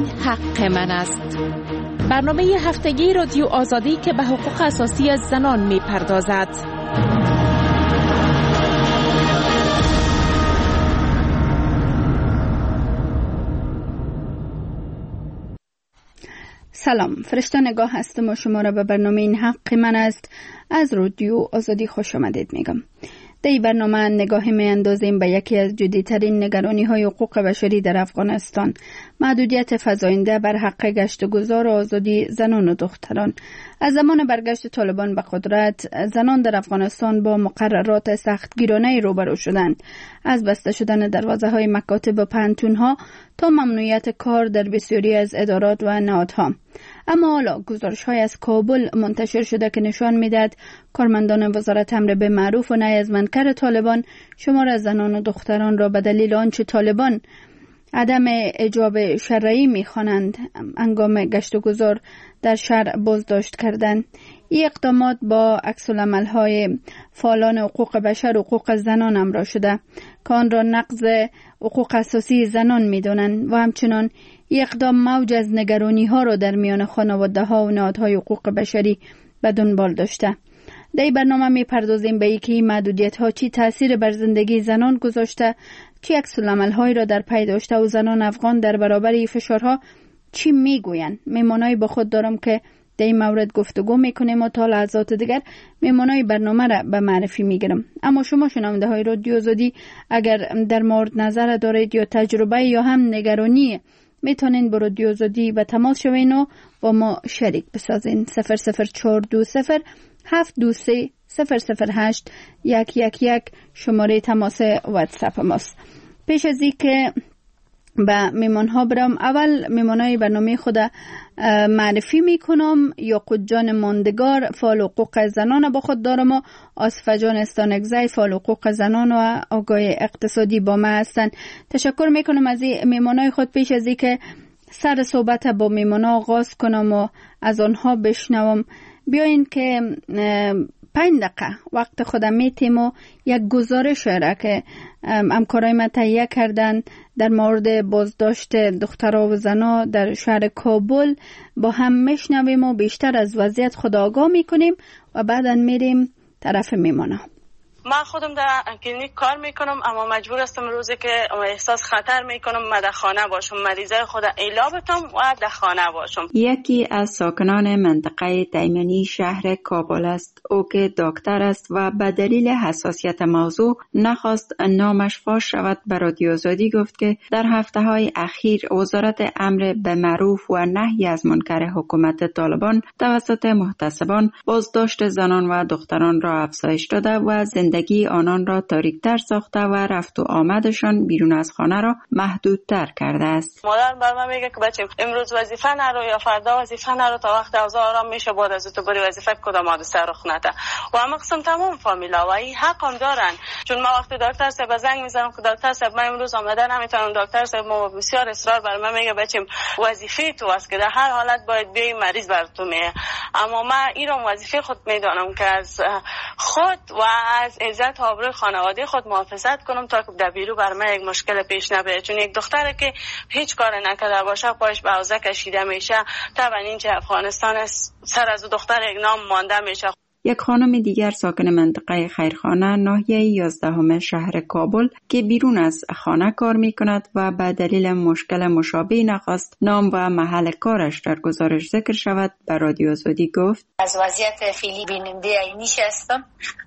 حق من است. برنامه هفتگی رادیو آزادی که به حقوق اساسی زنان می پردازد. سلام، فرشته نگاه هستم و شما را به برنامه این حق من است از رادیو آزادی خوش آمدید میگم. در این برنامه نگاهی می اندازیم به یکی از جدیترین نگرانی های حقوق بشری در افغانستان، محدودیت فزاینده بر حق گشت و گذار و آزادی زنان و دختران. از زمان برگشت طالبان به قدرت، زنان در افغانستان با مقررات سختگیرانه روبرو شدند، از بسته شدن دروازه های مکاتب و پانتونها تا ممنوعیت کار در بسیاری از ادارات و نهادها. اما حالا گزارش‌های از کابل منتشر شده که نشان می‌دهد کارمندان وزارت امر به معروف و نهی از منکر طالبان شمار زنان و دختران را به دلیل آنچه طالبان عدم اجاب شرعی می‌خوانند هنگام گشت و گذار در شهر بازداشت کردند. این اقدامات با عکس‌العمل‌های فعالان حقوق بشر و حقوق زنان همراه شده که آن را نقض حقوق اساسی زنان می‌دانند و همچنان این اقدام موج از نگرانی‌ها را در میان خانواده‌ها و نهادهای حقوق بشری به دنبال داشته. در این برنامه می‌پردازیم به اینکه این محدودیت‌ها چی تأثیر بر زندگی زنان گذاشته، چی عکس‌العمل‌هایی را در پی داشته و زنان افغان در برابر این فشارها چی میگویند. میمانایی با خود دارم که در این مورد گفتگو میکنیم و تا لحظات دیگر میمانای برنامه را به معرفی میگیرم. اما شما شنونده های رادیو آزادی اگر در مورد نظر دارید یا تجربه یا هم نگرانی، میتونین با رادیو آزادی به تماس شوین و با ما شریک بسازین. 00420 723 008 111 شماره تماس واتساپ ماست. پیش از این که به میمان ها برم، اول میمانای برنامه خود معرفی میکنم. یاقوت جان ماندگار فعال حقوق زنان با خود دارم و آصفه جان استانکزی فعال حقوق زنان و آگاه اقتصادی با ما هستن. تشکر میکنم از این میمانای خود. پیش از این که سر صحبت با میمانا آغاز کنم و از آنها بشنوم، بیاین که 5 دقیقه وقت خودم میتیم و یک گزارش را که همکارای من تهیه کردن در مورد بازداشت دخترها و زنها در شهر کابل با هم میشنویم و بیشتر از وضعیت خود آگاه میکنیم و بعدا میریم طرف میمانا. من خودم در کلینیک کار میکنم اما مجبور هستم روزی که احساس خطر میکنم من در خانه باشم، مریضای خود ایلا بتم و در خانه باشم. یکی از ساکنان منطقه تیمنی شهر کابل است. او که دکتر است و به دلیل حساسیت موضوع نخواست نامش فاش شود به رادیو آزادی گفت که در هفته‌های اخیر وزارت امر به معروف و نهی از منکر حکومت طالبان توسط محتسبان بازداشت زنان و دختران را افزایش داده و زندگی آنان را تاریک‌تر ساخته و رفت و آمدشان بیرون از خانه را محدودتر کرده است. مادر بر من میگه که بچه امروز وظیفه نرو یا فردا وظیفه نرو تا وقت اوضاع آرام میشه بعد از تو بری وظیفه کدام حادثه رخ نده. و هم قسم تمام فامیلا و این حق هم دارن، چون ما وقتی دکتر صاحب زنگ میزنم که دکتر صاحب من امروز آمده نمیتونم، دکتر صاحب ما بسیار اصرار بر من میگه بچه وظیفه تو است که در هر حالت باید بیای مریض بر تو میه. اما من اینو وظیفه خود میدونم که از خود و از عزت و آبروی خانواده خود محافظت کنم تا که در بیرو بر من یک مشکل پیش نبره، چون یک دختره که هیچ کار نکرده باشه پاش به حوزه کشیده میشه. طبعا اینجا افغانستان سر از دختر یک نام مانده میشه. یک خانم دیگر ساکن منطقه خیرخانه ناحیه 11 شهر کابل که بیرون از خانه کار می کند و به دلیل مشکل مشابه نخواست نام و محل کارش در گزارش ذکر شود به رادیو آزادی گفت: از وضعیت فعلی بیننده عینیش هستم.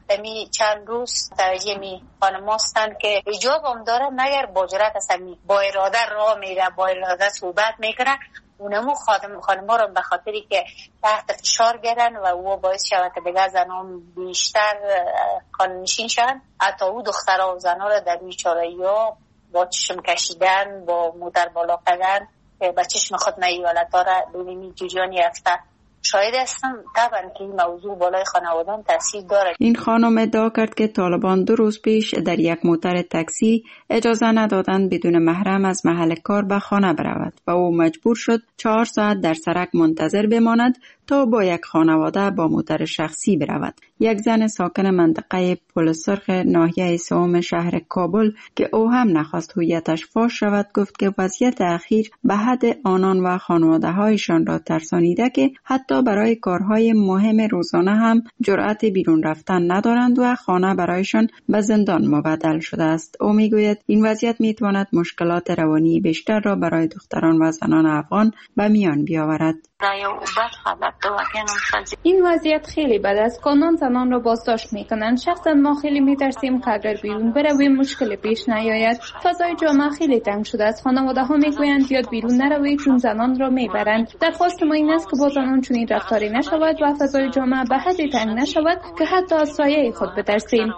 می چند روز توجه می خانم هستند که حجاب هم داره مگر با جرأت هستن با اراده راه میره، با اراده صحبت میکنه. اونمو خانم‌ها رو به خاطری که تحت فشار گرن و او باعث شود که دیگه زنان بیشتر قانونشین شن. حتی او دخترها و زنها رو در بیچاره‌ها با چشم کشیدن، با مادر بالا کردن به چشم خود ایالت‌ها را ببینید جوجان یافته شاید هستم. طبعا که این موضوع بالای خانوادان تاثیر داره. این خانم ادعا کرد که طالبان 2 روز پیش در یک موتر تاکسی اجازه ندادند بدون محرم از محل کار به خانه برود و او مجبور شد 4 ساعت در سرک منتظر بماند تا با یک خانواده با موتر شخصی برود. یک زن ساکن منطقه پل سرخ ناحیه سوم شهر کابل که او هم نخواست هویتش فاش شود گفت که وضعیت اخیر به حد آنان و خانواده هایشان را ترسانیده که حتی برای کارهای مهم روزانه هم جرأت بیرون رفتن ندارند و خانه برایشان به زندان مبدل شده است. او میگوید این وضعیت میتواند مشکلات روانی بیشتر را برای دختران و زنان افغان به میان بیاورد. این وضعیت خیلی بد است. قانون زنان را بازداشت میکنند. شخصا ما خیلی میترسیم که اگر بیرون برویم مشکل پیش نیاید. فضای جامعه خیلی تنگ شده است. خانواده ها میگویند بیاد بیرون نروید چون زنان را میبرند. درخواست ما این است که با زنان چنین رفتاری نشود و فضای جامعه به حدی تنگ نشود که حتی از سایه خود بترسیم.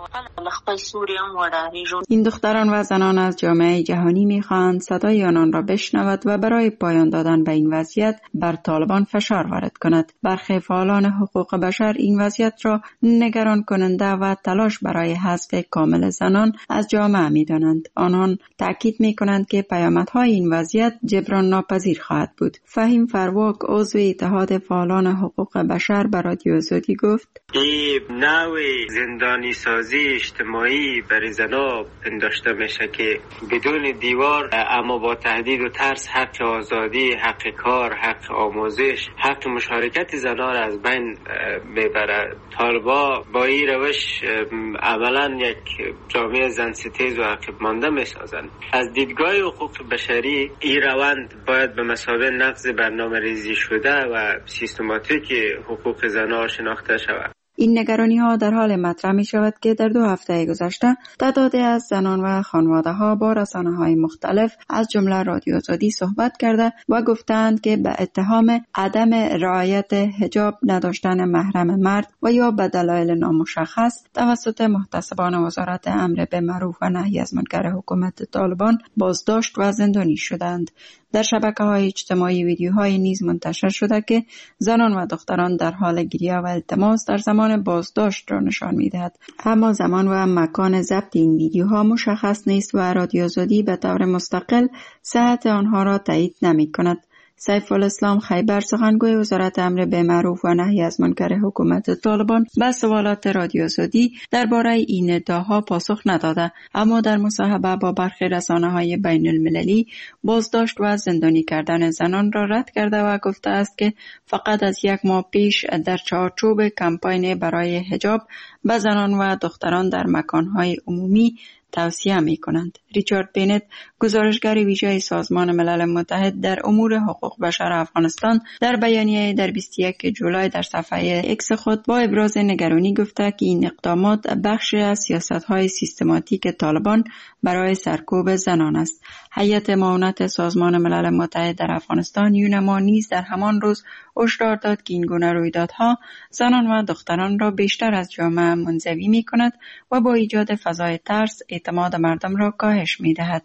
این دختران و زنان از جامعه جهانی میخواهند صدای آنان را بشنود و برای پایان دادن به این وضعیت بر طالبان فشار وارد کند. برخی فعالان حقوق بشر این وضعیت را نگران کننده و تلاش برای حذف کامل زنان از جامعه می‌دانند. آنان تاکید می‌کنند که پیامدهای این وضعیت جبران ناپذیر خواهد بود. فهیم فرواک عضو اتحاد فعالان حقوق بشر به رادیو آزادی گفت: این نوع زندانی سازی اجتماعی برای زنان پنداشته میشه که بدون دیوار اما با تهدید و ترس حق آزادی، حق کار، حق آموزش، حق مشارکت زنان را از بین میبره. طالبا با این روش عملا یک جامعه زن ستیز و عقب مانده میسازند. از دیدگاه حقوق بشری این روند باید به مثابه نقض برنامه‌ریزی شده و سیستماتیک حقوق زنان شناخته شود. این نگرانی ها در حال مطرح می شود که در 2 هفته گذشته تعدادی از زنان و خانواده ها با رسانه های مختلف از جمله رادیو آزادی صحبت کرده و گفتند که به اتهام عدم رعایت حجاب، نداشتن محرم مرد و یا به دلایل نامشخص توسط محتسبان وزارت امر به معروف و نهی از منکر حکومت طالبان بازداشت و زندانی شدند. در شبکه‌های اجتماعی ویدیوهای نیز منتشر شده که زنان و دختران در حال گریه و التماس در زمان بازداشت را نشان می‌دهد. اما زمان و مکان ضبط این ویدیوها مشخص نیست و رادیو آزادی به طور مستقل صحت آنها را تایید نمی‌کند. سیف الاسلام خیبر سخنگوی وزارت امر به معروف و نهی از منکر حکومت طالبان به سوالات رادیو آزادی درباره این ادعاها پاسخ نداده، اما در مصاحبه با برخی رسانه‌های بین المللی بازداشت و زندانی کردن زنان را رد کرده و گفته است که فقط از 1 ماه پیش در چارچوب کمپاین برای حجاب به زنان و دختران در مکان‌های عمومی توصیه می کنند. ریچارد بینت، گزارشگر ویژه سازمان ملل متحد در امور حقوق بشر افغانستان، در بیانیه در 21 جولای در صفحه اکس خود با ابراز نگرانی گفته که این اقدامات بخشی از سیاست‌های سیستماتیک طالبان برای سرکوب زنان است. هیئت معاونت سازمان ملل متحد در افغانستان یونما نیز در همان روز هشدار داد که این گونه رویدادها زنان و دختران را بیشتر از جامعه منزوی می‌کند و با ایجاد فضای ترس اعتماد مردم را کاهش می‌دهد.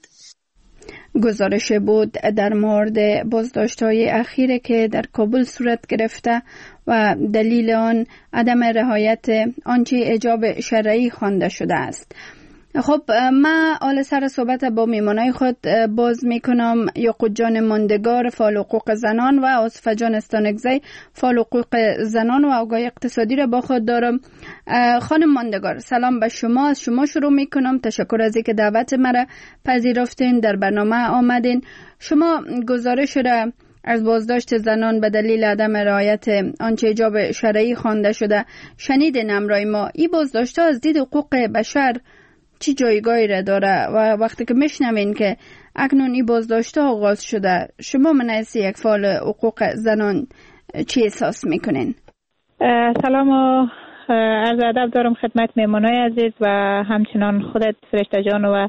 گزارش بود در مورد بازداشت‌های اخیره که در کابل صورت گرفته و دلیل آن عدم رعایت آنچه حجاب شرعی خوانده شده است. خب من حال سر صحبت با میمانای خود باز میکنم. یعقوب جان ماندگار فعال حقوق زنان و آصفه جان استانکزی فعال حقوق زنان و آگاه اقتصادی را با خود دارم. خانم ماندگار، سلام به شما. از شما شروع میکنم. تشکر از اینکه دعوت مرا پذیرفتین، در برنامه آمدین. شما گزارش را از بازداشت زنان به دلیل عدم رعایت آنچه حجاب شرعی خوانده شده شنیدین همراه ما. این بازداشت ها از دید حقوق بشر چی جایگاهی را داره و وقتی که میشنوین که اکنون این بازداشت ها آغاز شده، شما من از یک فعال حقوق زنان چی احساس میکنین؟ سلام و عرض ادب دارم خدمت میمانای عزیز و همچنان خودت فرشته جان و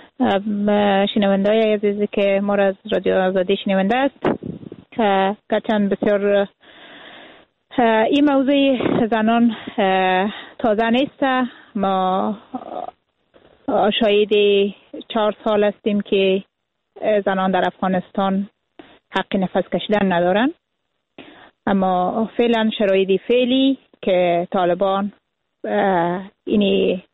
شنوندای عزیزی که ما را از رادیو آزادی شنونده است. گرچند بسیار این موضوع زنان تازه نیست. ما شاهد 4 سال هستیم که زنان در افغانستان حق نفس کشیدن ندارن، اما فعلا شرایط فعلی که طالبان اینی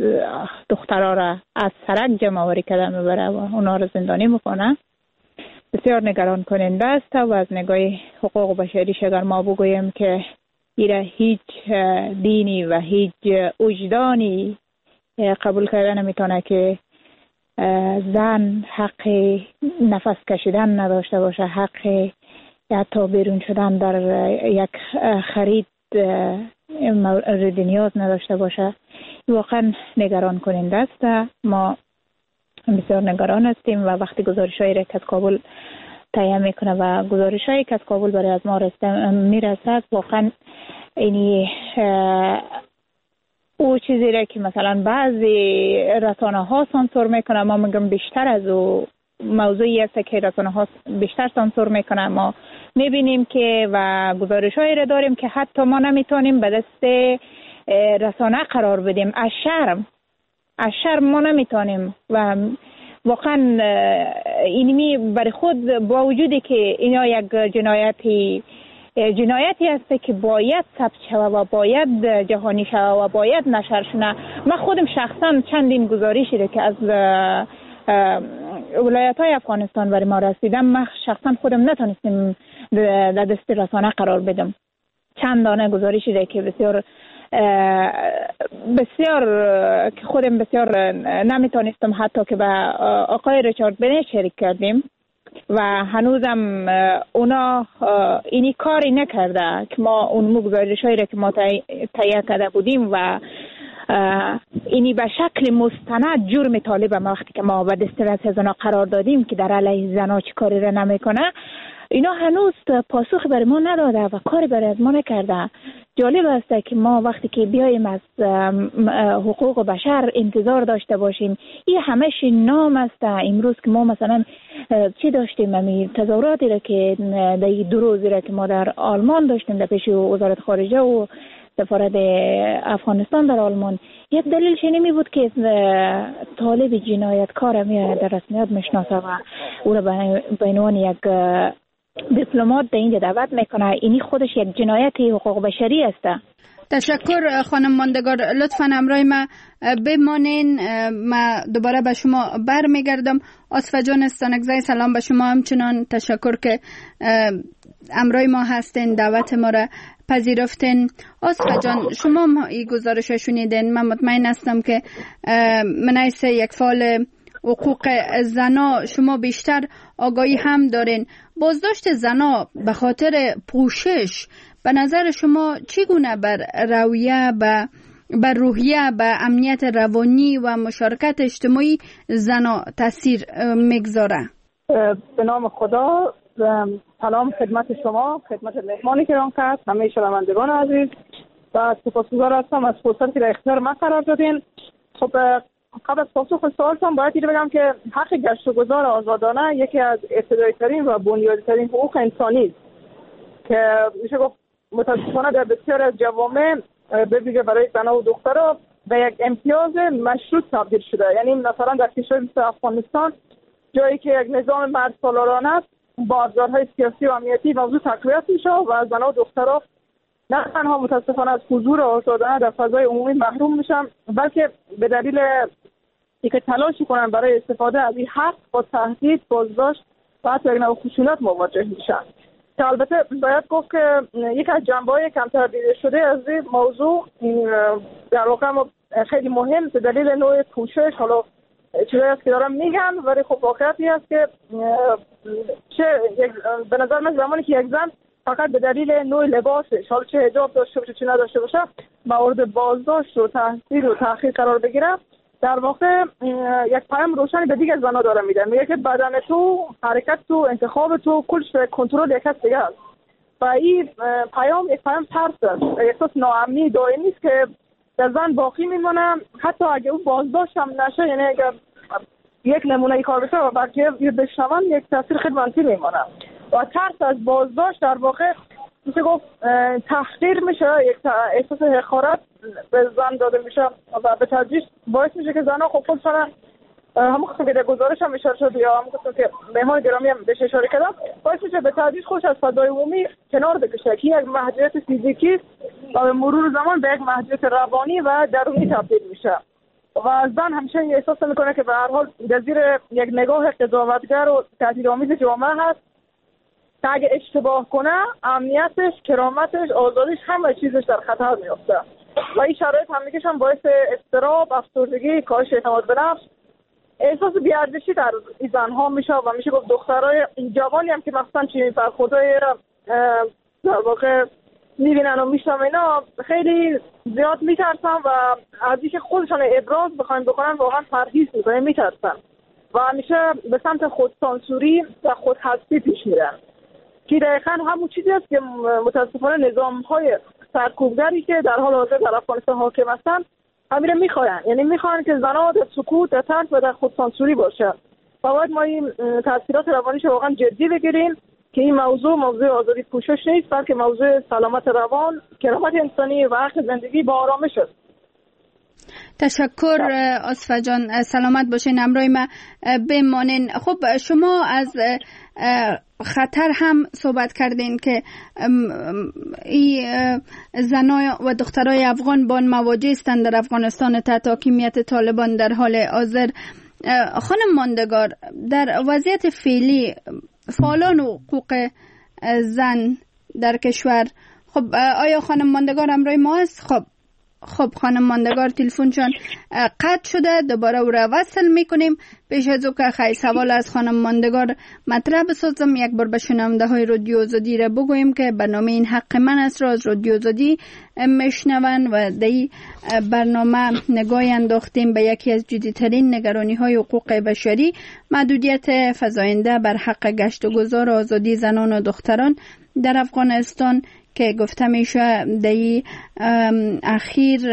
دخترها را از سرک جمع آوری کردن میبره و اونا را زندانی میکنه بسیار نگران کننده است و از نگاه حقوق بشری اگر ما بگوییم که ایره هیچ دینی و هیچ وجدانی قبول کردن نمیتونه که زن حق نفس کشیدن نداشته باشه، حق حتی بیرون شدن در یک خرید مورد نیاز نداشته باشه. واقعا نگران کننده است. ما بسیار نگران هستیم و وقتی گزارش‌هایی را که از کابل تهیه میکنه و گزارش‌هایی که از کابل برای از ما میرسد، واقعا اینی او چیزی را که مثلا بعضی رسانه ها سانسور میکنه، ما میگم بیشتر از او موضوعی است که رسانه ها بیشتر سانسور میکنه. ما میبینیم که و گزارش‌هایی را داریم که حتی ما نمیتونیم به دست رسانه قرار بدیم، از شرم ما نمیتونیم و واقعا اینمی برای خود با وجودی که اینا یک جنایتی است که باید ثبت شود و باید جهانی شود و باید نشر شود. من خودم شخصا چندین گزارشی را که از ولایت‌های افغانستان برای ما رسیدم، من شخصا خودم نتونستم در دست رسانه قرار بدم. چند دانه گزارشی را که بسیار که خودم بسیار نمیتونستم حتی که به آقای ریچارد بنت شریک کردیم و هنوزم اونا اینی کاری نکرده که ما اون گزارش‌هایی را که ما تهیه کرده بودیم و اینی به شکل مستند جرم طالب ما وقتی که ما به دست زنا قرار دادیم که در علیه زنا چی کاری را نمیکنه، اینا هنوز پاسخ برای ما نداده و کاری برای از ما نکرده. جالب است که ما وقتی که بیایم از حقوق بشر انتظار داشته باشیم، این همش نام است. امروز که ما مثلا چی داشتیم، همین تظاهراتی را که در 2 روزی را که ما در آلمان داشتیم در پیش وزارت خارجه و سفارت افغانستان در آلمان، یک دلیل چه نمی بود که طالب جنایتکار می در رسمیت میشناسه و او را به عنوان یک دیپلمات در اینجا دعوت میکنه. اینی خودش یک جنایت حقوق بشری است. تشکر خانم ماندگار، لطفاً همراه ما بمانین. ما دوباره به شما برمیگردم. آصفه جان استانکزی، سلام به شما. همچنان تشکر که همراه ما هستین، دعوت ما را پذیرفتین. آصفه جان، شما این گزارش شنیدین. من مطمئن هستم که من حیث یک فعال حقوق زنا شما بیشتر آگاهی هم دارین. بازداشت زنا به خاطر پوشش به نظر شما چگونه بر رویه، بر روحیه، به امنیت روانی و مشارکت اجتماعی زنا تاثیر میگذاره؟ به نام خدا، سلام خدمت شما، خدمت مهمانی که ران کرد، همه شنوندگان عزیز و سپاسگزار هستم از فرصتی که در اختیار من قرار دادین. خب قبل از پاسخ سوالتان باید اینو بگم که حق گشت و گذار آزادانه یکی از ابتدایی ترین و بنیادی ترین حقوق انسانی است که میشه گفت متاسفانه در بسیار از جوامع به ویژه برای زنان و دخترها به یک امتیاز مشروط تبدیل شده. یعنی مثلا در کشور مثل افغانستان، جایی که یک نظام مرد سالارانه است، با ابزارهای سیاسی و امنیتی موضوع تقویت میشه و زنان و دخترها نه تنها متاسفانه از حضور آزادانه در فضای عمومی محروم میشن، بلکه به دلیل اینکه تلاشی کنن برای استفاده از این حق با تهدید، بازداشت و حتی یک نوع خشونت مواجه میشن. که البته باید گفت که یک از جنبه‌های کمتر دیده شده از این موضوع در واقع خیلی مهم به دلیل نوع پوشش، حالا چیزایی است که دارم میگم، ولی خب واقعیتی است که به نظر من زمانی که یک زن فقط به دلیل نوع لباسش، حالا چه حجاب داشته باشه چه نداشته باشه، مورد بازداشت و تحصیل و تأخیر قرار بگیره، در واقع یک پیام روشنی به دیگر زنها داره میدن. میگه که بدن تو، حرکت تو، انتخاب تو کلش به کنترل یک کس دیگه است. و این پیام یک پیام ترس است، احساس ناامنی دائمی است که در زن باقی میمونه حتی اگه اون بازداشت هم نشه. یعنی اگر یک نمونه ای کار بشه و بقیه بشنون، یک تاثیر خیلی منفی میمونه. و ترس از بازداشت در واقع میشه گفت تحقیر میشه، یک احساس حقارت به زن داده میشه و به تدریج باعث میشه که زنها خب خودشون همون قسم که در گزارش هم اشاره شد یا همون قسم که مهمان گرامی هم بهش اشاره کردم، باعث میشه به تدریج خودش از فضای عمومی کنار بکشه که یک محدودیت فیزیکی و به مرور زمان به یک محدودیت روانی و درونی تبدیل میشه. و زن همیشه احساس میکنه که به هر حال در زیر یک نگاه قضاوتگر و تهدیدآمیز جامعه هست که اگه اشتباه کنه امنیتش، کرامتش، آزادیش، همه چیزش در خطر میفته و این شرایط همگیش هم باعث اضطراب، افسردگی، کاهش اعتماد به نفس، احساس بی‌ارزشی در این زنها میشه و میشه گفت دخترای جوانی هم که مثلا چنین برخوردهای در واقع میبینن و میشنون اینا خیلی زیاد میترسن و از اینکه خودشان ابراز بخواین بکنن واقعا پرهیز میکنن، میترسن و همیشه به سمت خودسانسوری و خودحذفی پیش میرن که دقیقا همون چیزی است که متاسفانه نظام‌های سرکوبگری که در حال حاضر در افغانستان حاکم هستن همین میخواین، یعنی میخواین که زنها در سکوت، در ترس و در خودسانسوری باشه و باید ما این تاثیرات روانیش واقعا جدی بگیریم که این موضوع آزادی پوشش نیست، بلکه موضوع سلامت روان، کرامت انسانی و حق زندگی با آرامش است. تشکر آصفه جان، سلامت باشین، همراه ما بمانین. خب شما از خطر هم صحبت کردین که این زنای و دخترای افغان با مواجه هستند در افغانستان تحت حاکمیت طالبان در حال حاضر. خانم ماندگار، در وضعیت فعلی فعالان حقوق زن در کشور، خب آیا خانم ماندگار همراه ما است؟ خب خانم ماندگار تلفنشان قطع شده، دوباره او را وصل میکنیم. پیش از او که خیلی سوال از خانم ماندگار مطرح بسازم، یک بار به شنونده های رادیو آزادی را بگویم که برنامه این حق من است را از رادیو آزادی میشنون و در این برنامه نگاهی انداختیم به یکی از جدیترین نگرانی های حقوق بشری، محدودیت فزاینده بر حق گشت و گذار و آزادی زنان و دختران در افغانستان که گفته میشه در اخیر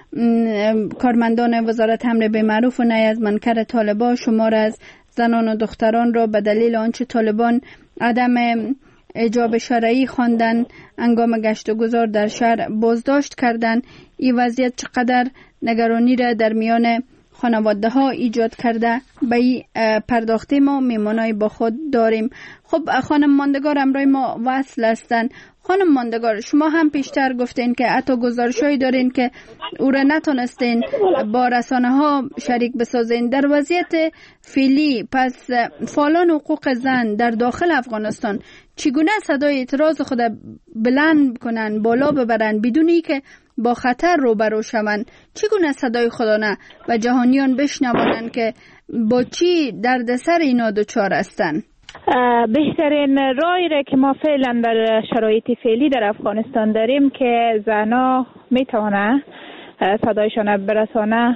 کارمندان وزارت امر بالمعروف و نهی از منکر طالبان شمار از زنان و دختران را به دلیل آنچه طالبان عدم حجاب شرعی خواندن هنگام گشت و گذار در شهر بازداشت کردند. این وضعیت چقدر نگرانی را در میان خانواده ها ایجاد کرده به این پرداخته ما میمانای با خود داریم. خب خانم ماندگار همراه ما وصل هستن. خانم ماندگار، شما هم پیشتر گفتین که حتی گزارشایی دارین که او را نتونستین با رسانه ها شریک بسازین. در وضعیت فعلی پس فعالان حقوق زن در داخل افغانستان چگونه صدای اعتراض خود بلند کنن، بالا ببرن بدونی که با خطر روبرو شوند؟ چگونه صدای خودانه و جهانیان بشنوانن که با چی دردسر اینا دچار هستن؟ بهترین راهی را که ما فعلا در شرایط فعلی در افغانستان داریم که زنها میتونه صدایشان برسانه،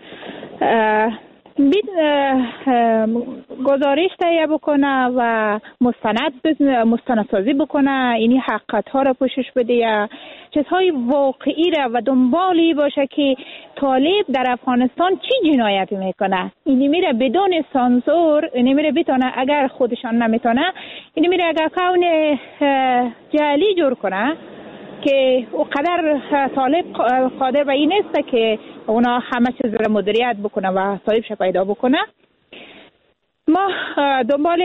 گزارش تهیه بکنه و مستندسازی بکنه، اینی حقیقت ها را پوشش بده یا چیزهای واقعی را و دنبالی باشه که طالب در افغانستان چی جنایتی میکنه. اینی میره بدون سانسور، اینی میره بتونه اگر خودشان نمیتونه، اینی میره اگر کون جعلی جور کنه که او قدر طالب قادر به این است که اونا همه چیز را مدیریت بکنه و صاحبش پیدا بکنه. ما دنبال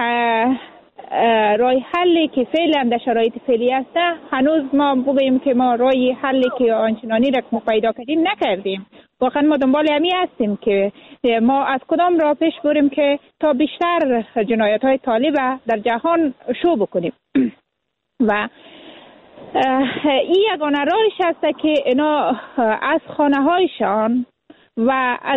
راه حلی که فعلا در شرایط فعلی است، هنوز ما بگوییم که ما راه حلی که آنچنانی را که پیدا کردیم نکردیم. واقعا ما دنبال همی هستیم که ما از کدام راه پیش بریم که تا بیشتر جنایت های طالب در جهان شو بکنیم و این یگانه راهش هست که اینا از خانه هایشان و از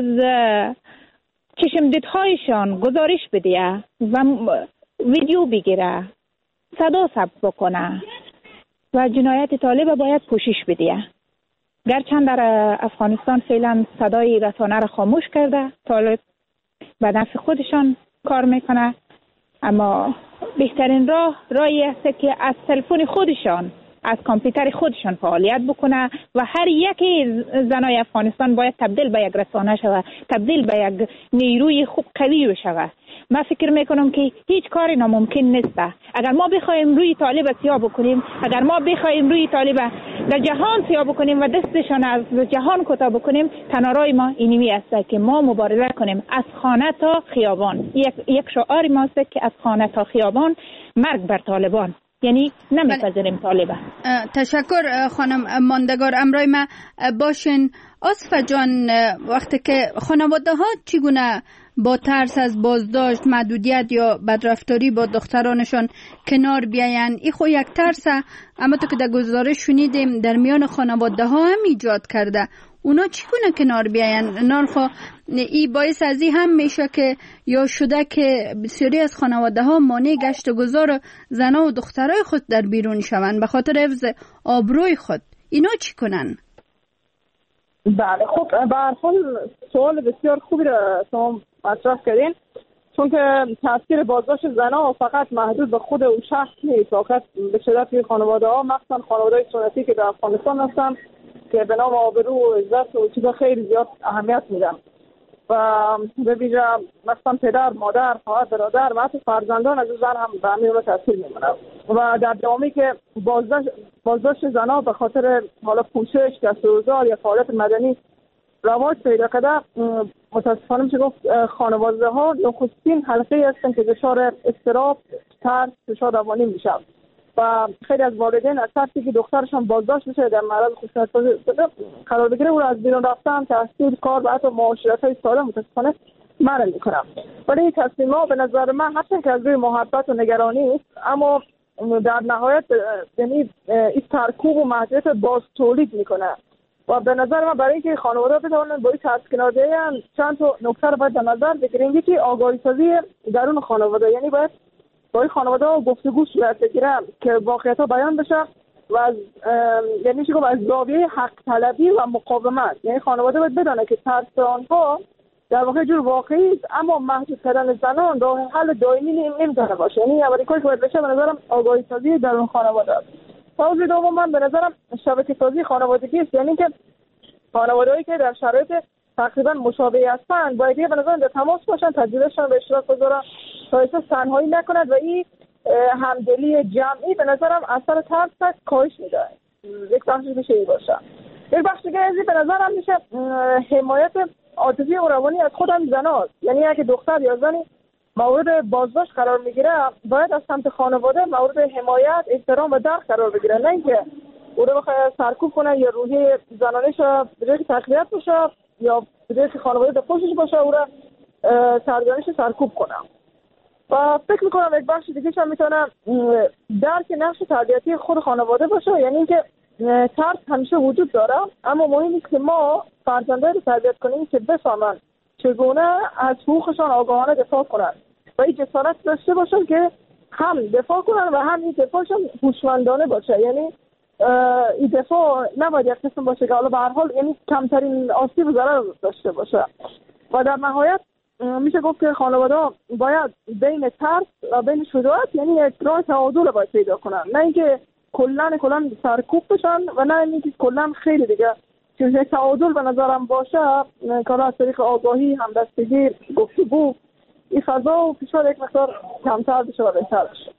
چشمدیدهایشان گزارش بده و ویدیو بگیره، صدا ثبت بکنه و جنایت طالب باید پوشش بده. گرچند در افغانستان فعلا صدای رسانه را خاموش کرده، طالب به نفع خودشان کار میکنه، اما بهترین راهی است که از تلفن خودشان، از کامپیوتر خودشان فعالیت بکنه و هر یکی زنای افغانستان باید تبدیل به یک رسانه شود، تبدیل به یک نیروی خوب قوی شود. من فکر میکنم که هیچ کاری ناممکن نیست. اگر ما بخوایم روی طالب سیاه بکنیم، اگر ما بخوایم روی طالب در جهان سیاه بکنیم و دستشان از جهان کوتاه بکنیم، تنها راه ما اینمی است که ما مبارزه کنیم از خانه تا خیابان. یک شعار ما است که از خانه تا خیابان، مرگ بر طالبان. یعنی نمیپذیریم طالبه. تشکر خانم ماندگار. امرای ما باشین. آصفه جان، وقتی که خانواده ها چگونه با ترس از بازداشت، محدودیت یا بدرفتاری با دخترانشان کنار بیاین، این خو یک ترسه، اما تو که در گزارش شنیدیم در میان خانواده ها هم ایجاد کرده. اونا چگونه کنار بیاین؟ نالخو ای باعث از این هم میشه که یا شده که بسیاری از خانواده ها مانع گشت و گذار زنها و دخترای خود در بیرون شوند به خاطر حفظ آبروی خود. اینا چی کنن؟ بله، خب به هر حال سوال بسیار خوبی را شما مطرح کردین، چون که تاثیر بازداشت زنها فقط محدود به خود اون شخص نیست، فقط به شدت خانواده ها، مخصوصا خانواده سنتی که در افغانستان هستن که به نام آبرو و عزت و چیزا خیلی زیاد اهمیت میدن و به ویژه مثلا پدر، مادر، خواهر، برادر و حتی فرزندان از زن هم به همین تاثیر میمونه و در جامعه‌ای که بازداشت زنها به خاطر حالا پوشش، دستورالعمل یا فعالیت مدنی رواج پیدا کرده، متاسفانه میشه گفت خانواده ها نخستین حلقه هستن که دچار اضطراب، ترس، فشار روانی میشن و خیلی از والدین از ترسی که دخترشان بازداشت بشه در معرض خشونت‌سازی قرار بگیره او را از بیرون رفتن، تحصیل، کار و حتی معاشرت‌های سالم متاسفانه منع میکنن. ولی این تصمیم‌ها به نظر من هرچند که از روی محبت و نگرانی است، اما در نهایت یعنی این ترکوب و محدودیت باز تولید میکنه و به نظر من برای اینکه خانواده بتوانند با این ترس کنار بیاین چند تا نکته رو باید در نظر بگیریم. یکی آگاهی سازی درون خانواده، یعنی باید با این خانواده ها گفتگو صورت بگیره که واقعیت‌ها بیان بشه و از یعنی چی از زاویه حق طلبی و مقاومت، یعنی خانواده باید بدونه که ترس آنها در واقع جور واقعی است، اما محدود کردن زنان راه حل دائمی نمیتونه باشه. یعنی اولی کاری که باید بشه به نظرم آگاهی سازی درون خانواده است. موضوع دوم من به نظرم شبکه سازی خانوادگی است، یعنی که خانواده‌ای که در شرایط تقریبا مشابه هستند باید به نظر در تماس باشن، تجربهشون به اشتراک بذارن تا احساس تنهایی نکنند و این همدلی جمعی به نظرم اثر ترس کاهش میده. یک بخشی میشه این باشه. یک بخش دیگه از به نظرم میشه حمایت عاطفی و روانی از خود هم زناست. یعنی اگه دختر یا زنی مورد بازداشت قرار میگیره باید از سمت خانواده مورد حمایت، احترام و درک قرار بگیره، نه اینکه او رو بخواد سرکوب کنه یا روحی زنانش به جای تقویت بشه یا به جای خانواده دفعش باشه او رو سرگرمش سرکوب کنه. و فکر میکنم یک بخش دیگه هم میتونه درک نقش تربیتی خود خانواده باشه، یعنی اینکه ترس همیشه وجود داره اما مهم است که ما فرزندان رو تربیت کنیم که بفهمن چگونه از حقوقشان آگاهانه دفاع کنن و این جسارت داشته باشن که هم دفاع کنن و هم این دفاعشان هوشمندانه باشه. یعنی این دفاع نباید یک قسم باشه که حالا به هر حال یعنی کمترین آسیب و ضرر داشته باشه و در نهایت میشه گفت که خانواده باید بین ترس و بین شجاعت یعنی یک راه تعادل باید پیدا کنن، نه اینکه کلا سرکوب بشن و نه اینکه کلا خیلی دیگه چیزی تعادل به نظرم باشه کار از طریق آگاهی، همدستگی، گفتگو این فضا و فشار یک مقدار کمتر بشه و بهتر بشه.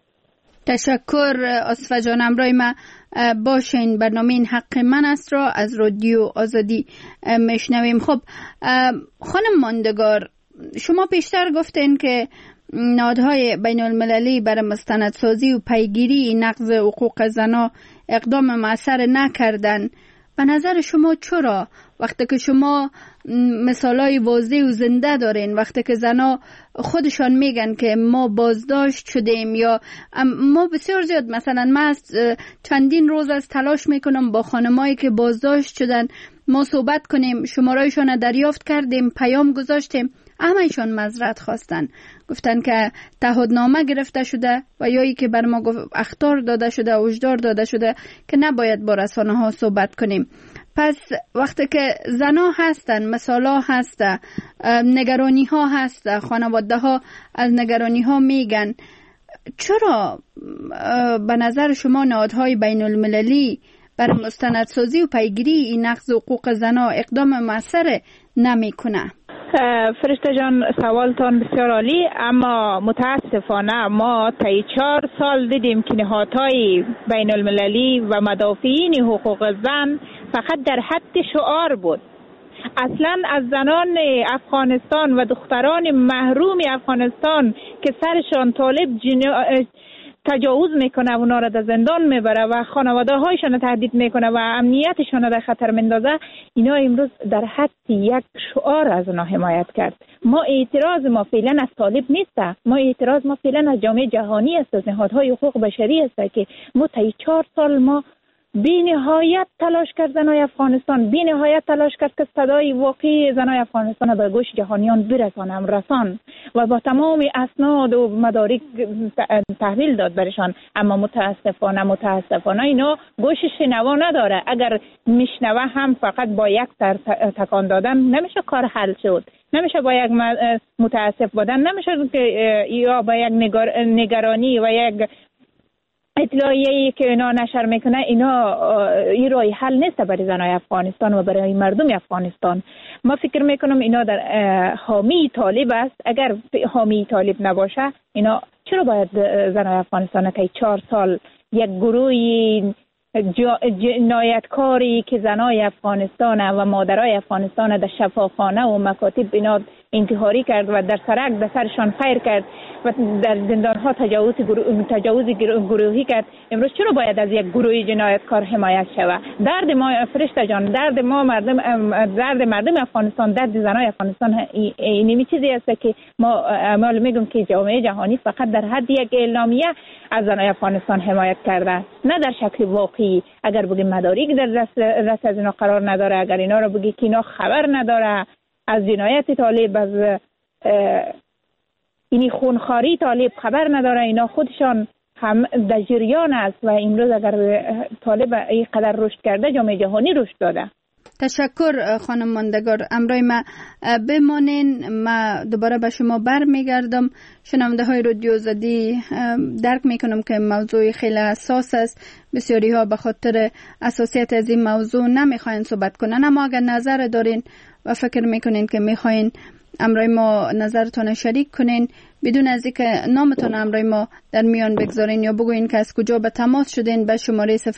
تشکر آصفه جان. امرای ما باشین. برنامه این حق من است را از رادیو آزادی میشنویم. خب خانم ماندگار، شما پیشتر گفتین که نهادهای بین المللی برای مستندسازی و پیگیری نقض حقوق زنان اقدام مؤثر نکردن. به نظر شما چرا؟ وقتی که شما مثالای واضح و زنده دارین، وقتی که زنا خودشان میگن که ما بازداشت شدیم یا ما بسیار زیاد، مثلا من چندین روز از تلاش میکنم با خانمایی که بازداشت شدن ما صحبت کنیم، شمارهایشان دریافت کردیم، پیام گذاشتیم، همه‌شان معذرت خواستن، گفتن که تعهدنامه گرفته شده و یا که بر ما اخطار داده شده، هشدار داده شده که نباید با رسانه ها صحبت کنیم. پس وقتی که زنا هستن، مثالا هسته، نگرانی ها هسته، خانواده ها از نگرانی ها میگن، چرا به نظر شما نهادهای بین المللی برای مستندسازی و پیگیری این نقض حقوق زنا اقدام مؤثر نمیکنه؟ فرشته جان سوالتان بسیار عالی، اما متاسفانه ما طی 4 سال دیدیم که نهادهای بین المللی و مدافعین حقوق زن فقط در حد شعار بود. اصلا از زنان افغانستان و دختران محروم افغانستان که سرشان طالب تجاوز میکنه، اونا را در زندان میبره و خانواده هایشان تهدید میکنه و امنیتشان در خطر میندازه، اینا امروز در حد یک شعار از اونا حمایت کرد. ما اعتراض ما فعلا از طالب نیست، ما اعتراض ما فعلا از جامعه جهانی است، از نهادهای حقوق بشری است که ما تا 4 سال ما بی نهایت تلاش کرد زنای افغانستان، بی نهایت تلاش کرد که صدای واقعی زنای افغانستان به گوش جهانیان برسانم رسان و با تمام اسناد و مدارک تحویل داد برشان، اما متاسفانه اینا گوش شنوا نداره. اگر میشنوه هم فقط با یک تکان دادن نمیشه کار حل شد، نمیشه با یک متاسف بودن، نمیشه که یا با یک نگرانی و یک اطلاعیه‌ای که اینا نشر میکنه اینا این راه حل نیست برای زنای افغانستان و برای مردم افغانستان. ما فکر میکنم اینا در حامی طالب است. اگر حامی طالب نباشه اینا چرا باید زنای افغانستان که 4 سال یک گروه جنایتکاری که زنای افغانستان و مادرای افغانستان در شفاخانه و مکاتب اینا انتحاری کرد و در سرک در سرشان خیر کرد و در زندانها تجاوز گروهی کرد، امروز چرا باید از یک گروه جنایتکار حمایت شود؟ درد ما فرشته جان، درد مردم افغانستان، درد زنای افغانستان اینمی چیزی است که ما میگم که جامعه جهانی فقط در حد یک اعلامیه از زنای افغانستان حمایت کرده، نه در شکل واقعی. اگر بگیم مدارک در دست از اینا قرار نداره، اگر اینا رو بگی که اینا خبر نداره از جنایت طالب، از اینی خونخواری طالب خبر نداره، اینا خودشان هم در جریان است و امروز اگر طالب این قدر رشد کرده جامعه جهانی رشد داده. تشکر خانم ماندگار. امروی ما بمانین، ما دوباره به شما برمیگردم. شنونده های رادیو آزادی درک میکنم که موضوع خیلی حساس است، بسیاری ها به خاطر حساسیت از این موضوع نمیخواین صحبت کنن، اما اگر نظر دارین و فکر میکنین که میخواین امروی ما نظرتون شریک کنین بدون از اینکه نامتون امروی ما در میان بگذارین یا بگوین که از کجا به تماس شدین، به شماره 0042072300811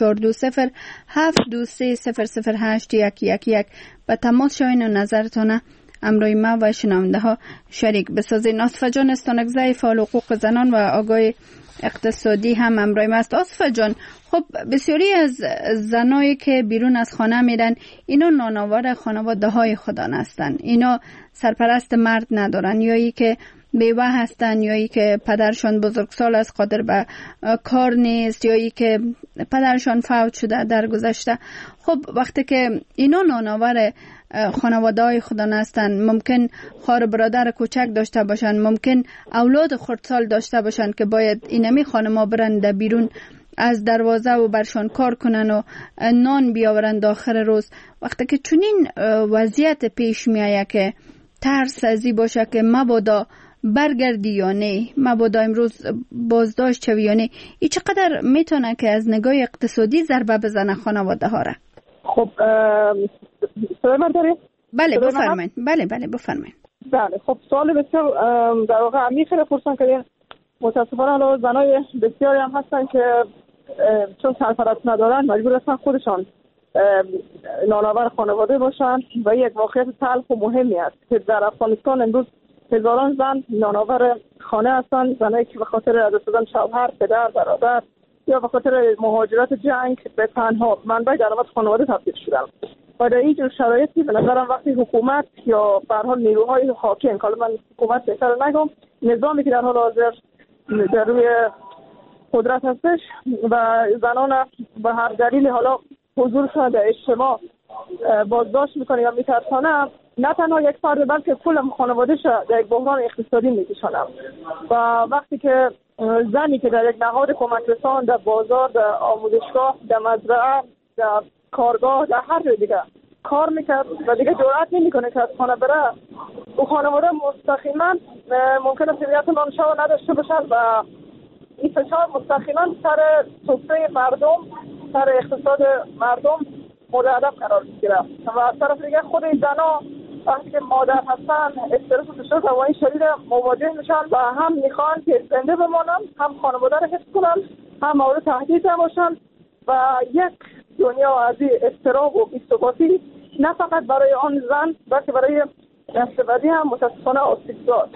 به تماس شوین و نظرتون امروی ما و شنونده ها شریک بسازین. آصفه جان استانکزی، فعال حقوق زنان و آگاه اقتصادی هم امروی ما است. آصفه جان، خب بسیاری از زنایی که بیرون از خانه میرن اینا نانآور خانواده های خودان هستن، اینا سرپرست مرد ندارن، یا ای که بیوه هستن، یا ای که پدرشان بزرگسال است قادر به کار نیست، یا ای که پدرشان فوت شده در گذشته. خب وقتی که اینا نانآور خانواده های خودان هستن، ممکن خواهر برادر کوچک داشته باشن، ممکن اولاد خردسال داشته باشن که باید اینمی خانما برن در بیرون از دروازه و برشان کار کنن و نان بیاورند آخر روز. وقتی که چنین وضعیت پیش میایه که ترس ازی باشه که مبادا برگردی یا نه، مبادا امروز بازداشت شوی یا نه، ای چقدر میتونه که از نگاه اقتصادی ضربه بزنه خانواده ها را؟ خب سوال من داری؟ بله بفرمایید. بله بفرمایید. بله خب سوال بسیار در واقع عمیق پرسان کردین. متاسفانه الان زنای بسیاری هم هستن که چون سرپرست ندارن مجبور هستن خودشان نانآور خانواده باشن و یک واقعیت تلخ و مهمی است که در افغانستان امروز هزاران زن نانآور خانه هستن، زنایی که به خاطر از دست دادن شوهر، پدر، برادر یا به خاطر مهاجرت جنگ به تنها منبع درآمد خانواده تبدیل شدن. و در این جور شرایطی به نظرم وقتی حکومت یا به هر حال نیروهای حاکم، حالا من حکومت بهتر نگم، نظامی که در حال حاضر در روی قدرت هستش و زنان به هر دلیل حالا حضورشون در اجتماع بازداشت میکنه یا میترسانه، نه تنها یک فرد بلکه کل خانوادهش در یک بحران اقتصادی میکشانه. و وقتی که زنی که در یک نهاد کمک رسان، در بازار، در آموزشگاه، در مزرعه، در کارگاه، در هر جای دیگه کار میکرد و دیگه جرئت نمیکنه که از خانه بره، او خانواده مستقیما ممکنه سریعت نانشو نداشته باشن و این فشار مستقیما سر سفره مردم، سر اقتصاد مردم مورد هدف قرار میگیره. و از طرف دیگه خود این زنا وقتی که مادر هستن استرس و فشار روانی شدید مواجه میشن و هم میخوان که زنده بمانن، هم خانواده رو حفظ کنن، هم مورد تهدید نباشن و یک دنیا از اضطراب و بی‌ثباتی نه فقط برای آن زن بلکه برای نسل بعدی هم متاسفانه آسیب داد.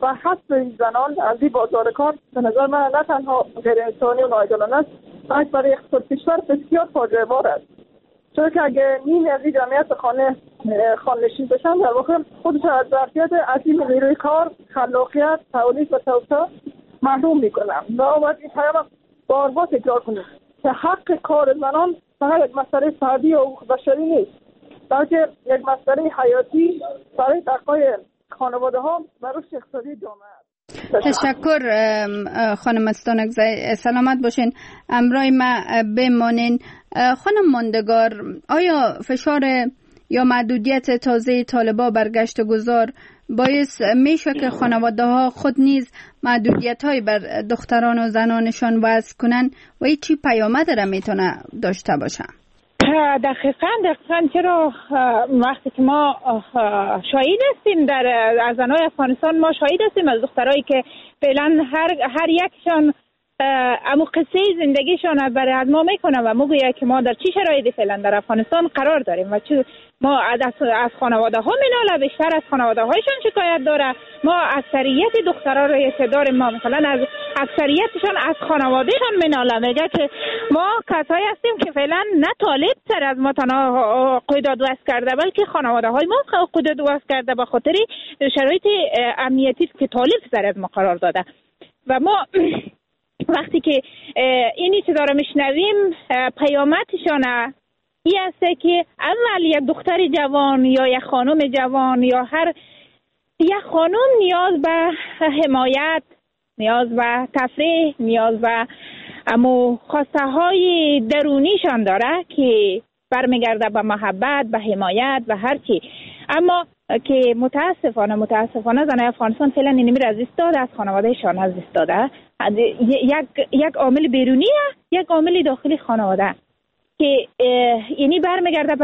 و حذف زنان از این بازار کار به نظر من نه تنها غیر انسانی و ناعادلانه است، بلکه برای اقتصاد کشور بسیار فاجعه بار است. چون که اگه نیمی از این جمعیت خانه‌نشین بشن، در واقع خودش از ظرفیت عظیم نیروی کار، خلاقیت، تولید و توسعه محروم میکنن. و باید این پیام بارها تکرار کنیم که حق کار زنان فقط یک مسئله فردی و بشری نیست، بلکه یک مسئله حیاتی برای بقای خانواده ها و رشد اقتصادی جامعه است. تشکر خانم استانکزی، سلامت باشین، امرای ما بمانین. خانم ماندگار، آیا فشار یا محدودیت تازه طالبا بر گشت و گذار باعث میشه که خانواده ها خود نیز محدودیت های بر دختران و زنانشان وضع کنن و این چی پیامد را میتونه داشته باشه؟ دقیقاً چرا وقتی که ما شاهد هستیم از زنای افغانستان، ما شاهد هستیم از دخترایی که فعلا هر یکشان امو قصه زندگیشان از ما میکنه و میگوید که ما در چی شرایطی فعلا در افغانستان قرار داریم و ما از خانواده ها میناله، بیشتر از خانواده هایشان شکایت داره. ما اکثریت دخترها رو داریم، ما مثلا از اکثریتشان از خانوادهشان میناله، میگه که ما کسایی هستیم که فعلا نه طالب سر از ما تنها قیداد وضع کرده، بلکه خانواده های ما قیداد وضع کرده به خاطر شرایط امنیتی که طالب سر از ما قرار داده. و ما وقتی که اینی که داره میشنویم پیامدشانه این است که اول یک دختر جوان یا یک خانم جوان یا یک خانم نیاز به حمایت، نیاز به تفریح، نیاز به خواسته های درونیشان داره که برمیگرده به محبت، به حمایت، به هر چی. اما که متاسفانه زنای افغانستان فعلا اینمی از دست داده، از خانوادهشان از دست داده. یک عامل بیرونیه، یک عامل داخلی خانواده که یعنی برمیگرده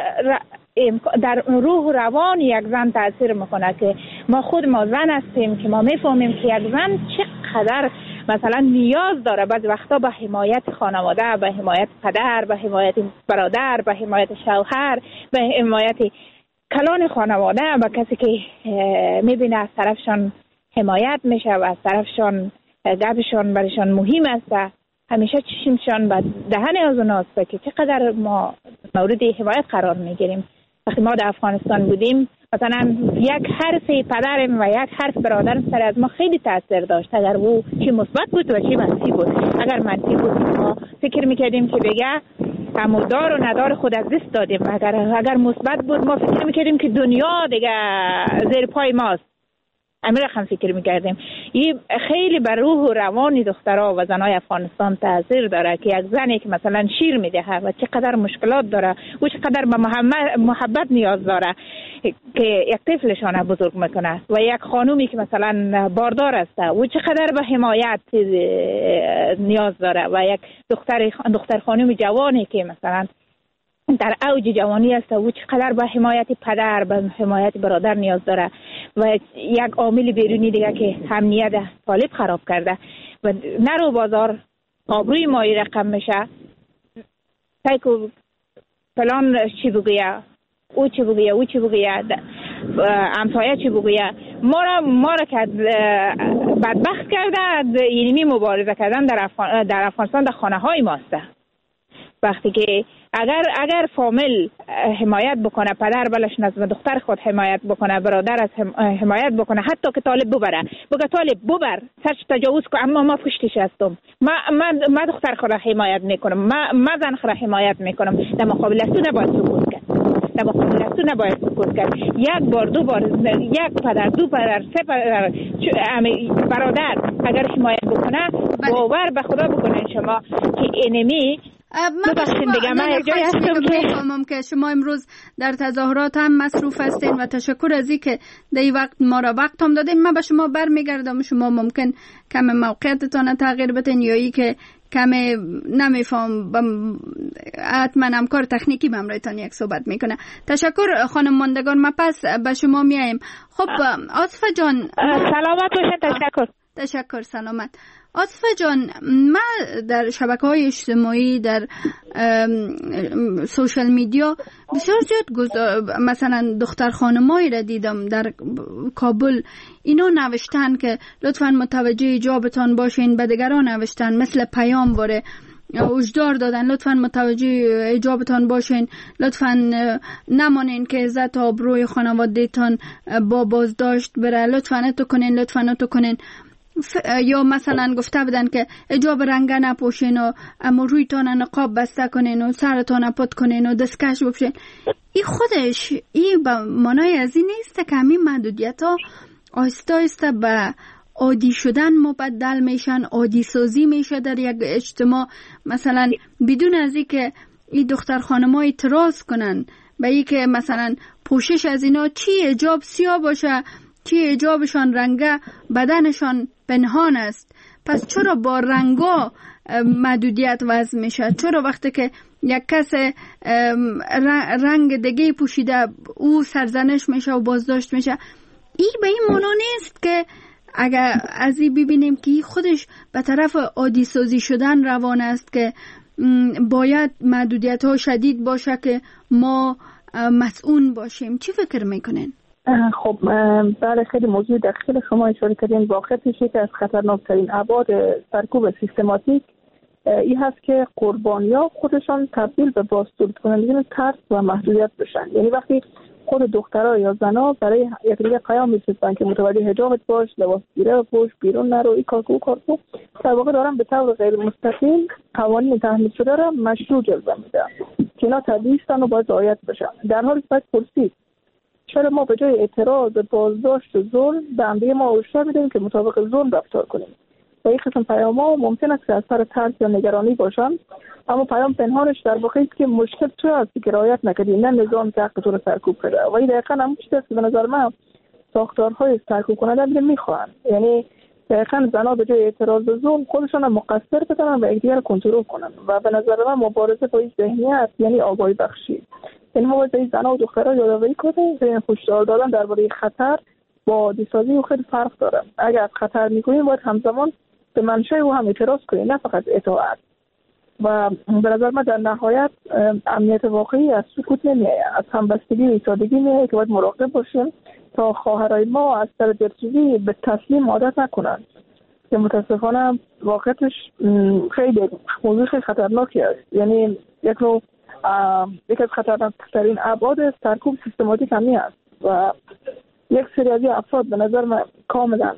در روح و روان یک زن تاثیر میکنه که ما زن هستیم که ما میفهمیم که یک زن چقدر مثلا نیاز داره بعضی وقتا به حمایت خانواده، به حمایت پدر، به حمایت برادر، به حمایت شوهر، به حمایت کلان خانواده، و کسی که میبینه از طرفشان حمایت میشه و از طرفشان گپشان برشان مهم است، همیشه چشمشان به دهن از اوناست که چقدر ما مورد حمایت قرار میگیریم. وقتی ما در افغانستان بودیم مثلا یک حرف پدرم و یک حرف برادرم سر از ما خیلی تاثیر داشت، اگر او چی مثبت بود و چی منفی بود. اگر منفی بود ما فکر میکردیم که بگه دار و ندار خود از دست دادیم، اگر مثبت بود ما فکر میکردیم که دنیا دیگه زیر پای ماست. امیر هم فکر میکردیم. این خیلی بر روح و روان دخترها و زنای افغانستان تاثیر داره که یک زنی که مثلا شیر میده و چقدر مشکلات داره و چقدر به محبت نیاز داره که یک طفلشان بزرگ میکنه، و یک خانومی که مثلا باردار است و چقدر به حمایت نیاز داره، و یک دختر خانوم جوانی که مثلا در اوج جوانی است و چقدر به حمایت پدر، به حمایت برادر نیاز داره. و یک عامل بیرونی دیگه که امنیت طالب خراب کرده و نرو بازار آبروی مایی رقم میشه، تایکو فلان چی بگویه، او چی بگویه، همسایه چی بگویه، ما را که بدبخت کرده. اینمی مبارزه کردن در افغانستان در خانه های ماسته. وقتی که اگر فامیل حمایت بکنه، پدر بلش از دختر خود حمایت بکنه، برادر از حمایت بکنه، حتی که طالب ببره، بگه طالب ببر سرش تجاوز کن، اما ما پشتش هستم، ما دختر خود حمایت میکنم، ما زن خود حمایت میکنم. در مقابل تو نباید سکوت کرد. یک بار دو بار، یک پدر، دو پدر، سه پدر، برادر اگر حمایت بکنه، باور به خدا بکنین شما که اینمی میفهمم که شما امروز در تظاهرات هم مصروف هستین و تشکر از این که در این وقت ما را وقت هم دادیم. من به شما برمیگردم، شما ممکن کم موقعیتتان تغییر بدین یا ای که کم نمیفهم، حتما همکار تکنیکی به همراهتان یک صحبت میکنه. تشکر خانم ماندگار. ما پس به شما میاییم. خب عاطفه جان، سلامت باشین. تشکر. تشکر، سلامت. عاطفه جان، من در شبکه‌های اجتماعی، در سوشال میدیا بسیار زیاد مثلا دختر خانمایی را دیدم در کابل، اینا نوشتن که لطفاً متوجه حجابتان باشین. به دیگران نوشتن مثل پیام باره هشدار دادن لطفاً متوجه حجابتان باشین، لطفاً نمانین که عزت آبروی خانواده‌تان با بازداشت بره، لطفاً اتو کنین، لطفاً اتو کنین. یا مثلا گفته بودن که حجاب رنگه نپوشین و اما رویتان نقاب بسته کنین و سرتان پت کنین و دستکش بپوشین. این خودش به معنای از این نیست که همین محدودیت ها آهسته آهسته به عادی شدن مبدل میشن، عادی سازی میشه در یک اجتماع، مثلا بدون از این که این دختر خانم ها اعتراض کنن به این که مثلا پوشش از اینا چی حجاب سیاه باشه، چی حجابشان رنگه، بدنشان پنهان است. پس چرا با رنگا محدودیت وضع میشه؟ چرا وقتی که یک کس رنگ دیگه پوشیده او سرزنش میشه و بازداشت میشه؟ این به این معنا نیست که اگر از این ببینیم که خودش به طرف عادی سازی شدن روان است که باید محدودیت ها شدید باشه که ما مسئول باشیم. چی فکر میکنین؟ خب بله، خیلی موضوع دقیق شما اشاره کردین. واقعیتش که از خطرناکترین ابعاد سرکوب سیستماتیک این هست که قربانی‌ها خودشان تبدیل به بازداشت کنندگان ترس و محدودیت بشن. یعنی وقتی خود دخترها یا زنها برای یکدیگر پیام می‌فرستن که متوجه حجابت باش، لباس گیره بپوش، بیرون نرو، این کار کو، در واقع دارن به طور غیر مستقیم قوانین تحمیل شده را مشروع جلوه میدن که اینا طبیعی هستن و باید رعایت بشن. در حالی که باید پرسید چرا ما به جای اعتراض به بازداشت و ظلم به عمده ما هشدار میدیم که مطابق ظلم رفتار کنیم. و این قسم پیام‌ها ممکن است که از سر ترس یا نگرانی باشن، اما پیام پنهانش در واقع است که مشکل تو هستی که رعایت نکردی، نه نظام که حق تو رو سرکوب کرده. و این دقیقاً همون چیزی است که به نظر من ساختارهای سرکوب کننده میخوان. یعنی دقیقاً زنها به جای اعتراض و ظلم خودشون مقصر بدونن و یکدیگر رو کنترل کنن. و به نظر من مبارزه با این ذهنیت یعنی آگاهی بخشی. یعنی ما باید زنها و دخترها یادآوری کنیم که هشدار دادن درباره خطر با عادی‌سازی خیلی فرق داره. اگر از خطر میگوییم باید همزمان به منشأ او هم اعتراض کنیم، نه فقط اطاعت. و به نظر من در نهایت امنیت واقعی از سکوت نمیآید، از همبستگی و ایستادگی میآید که باید مراقب باشیم تا خواهرای ما از سر دلسوزی به تسلیم عادت نکنن که متاسفانه واقعیتش خیلی موضوع خیلی خطرناکی است. یعنی یک از خطرناکترین ابعاد سرکوب سیستماتیک همین است و یک سری از افراد به نظر من کاملا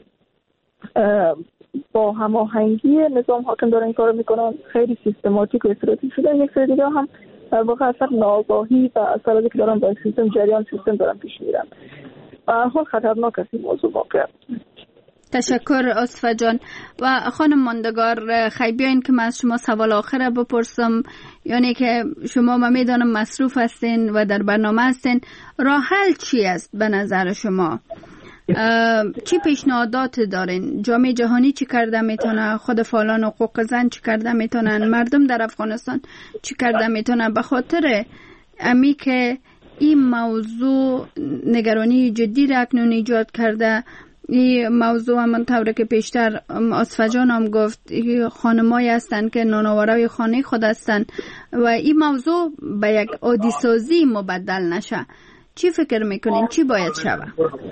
با هماهنگی نظام حاکم دارن این کارو میکنن، خیلی سیستماتیک و استراتژیک شدن. یک سری دیگه هم در واقع اثر ناآگاهی و اثر که دارن با سیستم جریان سیستم دارن پیش میرن. به هر حال خطرناک است این موضوع واقعا. تشکر عاطفه جان. و خانم ماندگار، خیلی بیاین که من از شما سوال آخر بپرسم، یعنی که شما ما میدانم مصروف هستین و در برنامه هستین، راه حل چی است به نظر شما؟ چی پیشنهادات دارین؟ جامعه جهانی چی کرده میتونه؟ خود فعالان حقوق زن چی کرده میتونن؟ مردم در افغانستان چی کرده میتونن؟ به خاطر امی که این موضوع نگرانی جدی را اکنون ایجاد کرده. این موضوع همانطور که پیشتر عاطفه جان هم گفت، خانمایی هستن که نانآوره خانه خود هستن و این موضوع به یک عادی سازی مبدل نشه. چی فکر میکنین؟ چی باید شود؟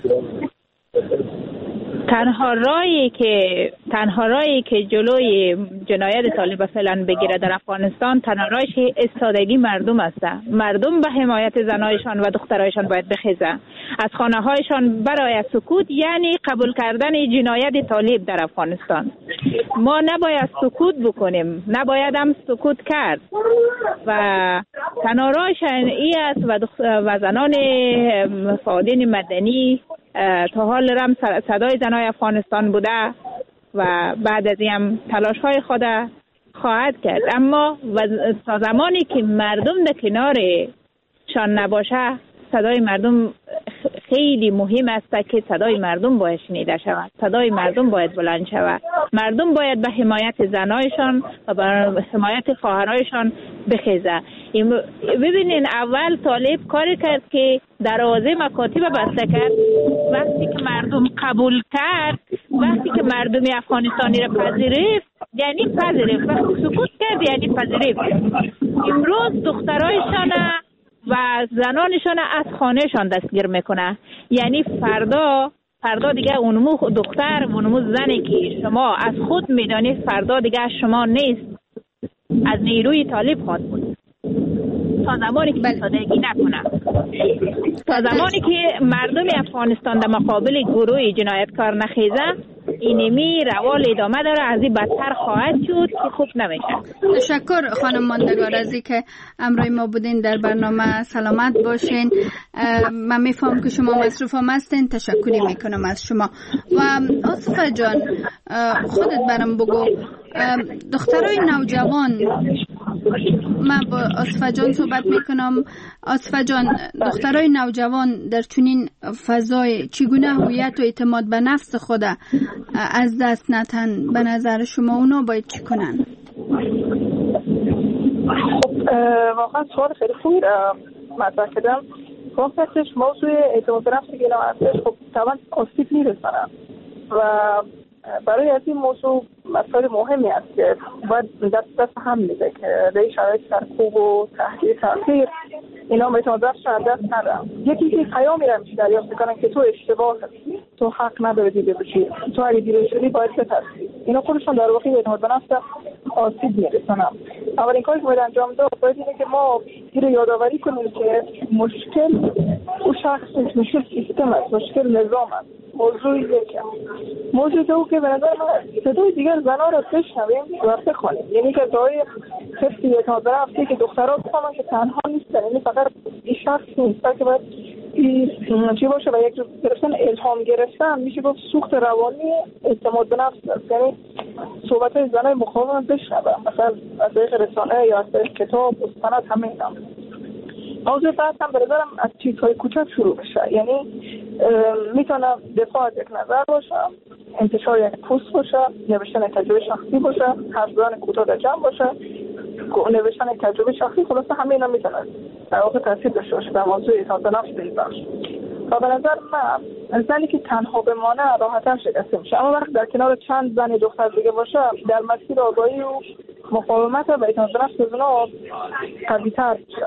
تنها راهی که جلوی جنایت طالب فعلا بگیره در افغانستان، تنها راهش ایستادگی مردم است. مردم به حمایت زنایشان و دخترایشان باید بخیزه، از خانه هایشان برای سکوت، یعنی قبول کردن جنایت طالب در افغانستان. ما نباید سکوت بکنیم، نباید هم سکوت کرد و تنها راهش این است و زنان فعالین مدنی تا حال رم صدای زنای افغانستان بوده و بعد از این هم تلاش های خود خواهد کرد. اما تا زمانی که مردم در کنارشان نباشه، صدای مردم خیلی مهم است که صدای مردم باید شنیده شود. صدای مردم باید بلند شود. مردم باید به حمایت زنایشان و به حمایت خواهرایشان بخیزه. ببینین اول طالب کاری کرد که دروازه مکاتب بسته کرد. وقتی که مردم قبول کرد، وقتی که مردم افغانستانی را پذیرفت، یعنی پذیرفت، وقتی سکوت کرد یعنی پذیرفت. امروز دخترایشان و زنانشان از خانهشان دستگیر میکنه. یعنی فردا دیگه اونمو دختر و اونمو زنی که شما از خود میدانید فردا دیگه شما نیست، از نیروی طالب خواهد بود. تا زمانی که سادگی نکنه، تا زمانی که مردم افغانستان در مقابل گروه جنایتکار نخیزه، اینمی روال ادامه داره، از این بدتر خواهد شد که خوب نمیشه. تشکر خانم ماندگار از اینکه امروز ما بودین در برنامه. سلامت باشین. من میفهم که شما مصروف هم هستین. تشکری میکنم از شما. و آصفه جان خودت برام بگو، دخترای نوجوان، من با آصفه جان صحبت میکنم. آصفه جان، دخترای نوجوان در چنین فضای چگونه هویت و اعتماد به نفس خود از دست ندن؟ به نظر شما اونا باید چی کنن؟ خب واقعا سوال خیلی خوبی مطرح کردم. واقعاً موضوع اعتماد به نفس که الان هستش، خب طبعا آسیب میرسانه و برای از این موضوع مسائل مهمی است که باید دست هم میده که در شرایط سرکوب و تحقیر اینا اعتماد نفسشون از دست ندارن. یکی که پیامی را میشه دریافت کنن که تو اشتباه هستی، تو حق نداری دیده باشی، تو اگه دیده شدی باید بترسی. اینا خودشون در واقع اعتماد به نفس آسیب میرسونن. اولین کاری که باید انجام داد باید اینه که ما این رو یادآوری کنیم که مشکل او شخص نیست، مشکل سیستم است، مشکل نظام است. موضوع دو که به نظر من صدای دیگر زنها را بشنویم و بخوانیم. یعنی که دعای حفظ اعتماد به نفسی که دخترها بفهمن که تنها نیستن، یعنی فقط این شخص نیست، بلکه باید چی باشه و یک گرفتن الهام گرفتن میشه گفت سوخت روانی اعتماد به نفس است. یعنی صحبت های زنهای مقاوم بشنوم، مثلا از طریق رسانه یا از طریق کتاب و سند همه اینا. موضوع بعد هم به نظرم از چیزهای کوچک شروع بشه. یعنی میتونه دفاع از یک نظر باشه، انتشار یک پست باشه، نوشتن تجربه شخصی باشه، حرف زدن کوتاه در جمع باشه، نوشتن تجربه شخصی. خلاصه همه اینا میتونه در واقع تاثیر داشته باشه در موضوع اعتماد به نفس این بخش. و به نظر من زنی که تنها بمانه راحت‌تر شکسته میشه، اما وقتی در کنار چند زن دختر دیگه باشه در مسیر آگاهی و مقاومت و اعتماد به نفس اونا قوی‌تر میشه.